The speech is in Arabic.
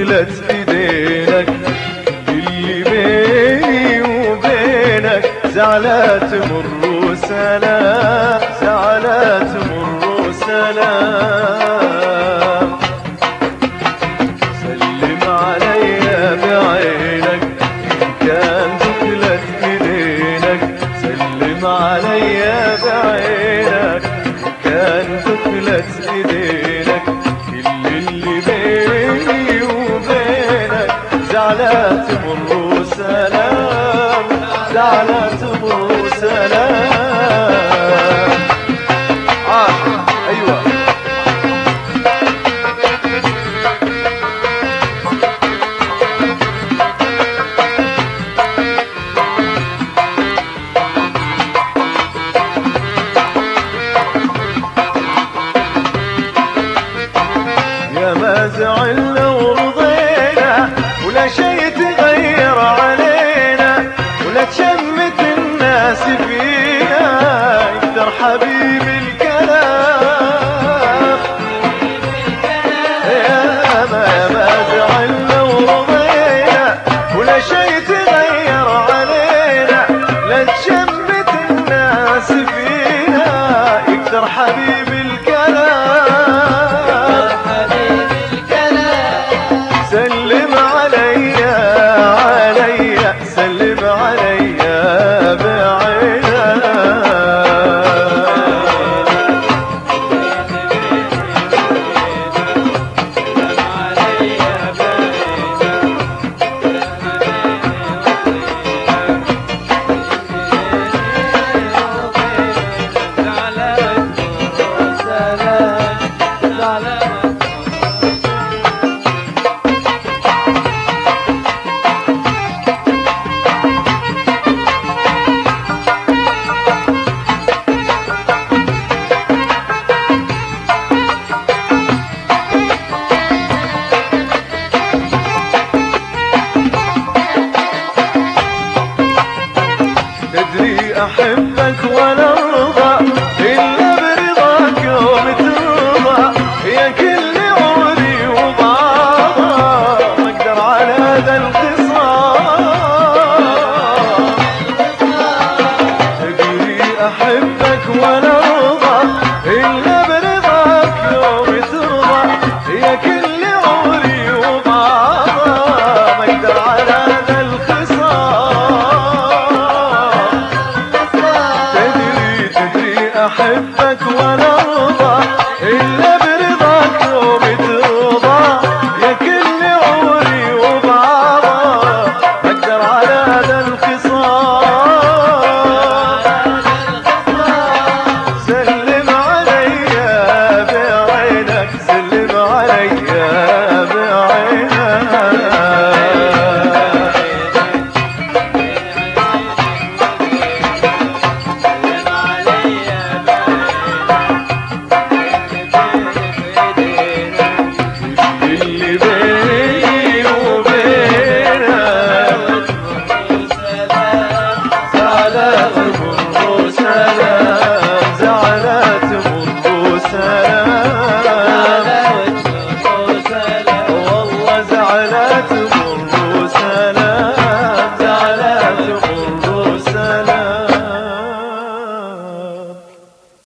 دخلت ايدينك اللي بيني وبينك زعلات تمر وسلام، زعلات تمر وسلام. سلم عليا بعينك إن كان دخلت ايدينك، سلم عليا بعينك إن كان دخلت ايدينك. كل اللي بيني وبينك زعلات تمر وسلام، زعلات تمر وسلام. ايوه يا ما زعلنا ورضينا ولا شي تغير علينا، ولا تشمت الناس فينا يقدر حبيبي الكلام. يا ما زعلنا ورضينا ولا شي تغير علينا، لا تشمت الناس فينا يقدر حبيبي الكلام. سلم عليا عليا، سلم عليا بعينك. تدري أحبك ولا أرضى إلا برضاك يوم ترضى، يا كل عمري وبعضها ما أقدر على هذا الخصام. تدري أحبك ولا أرضى إلا برضاك يوم ترضى، يا كل عمري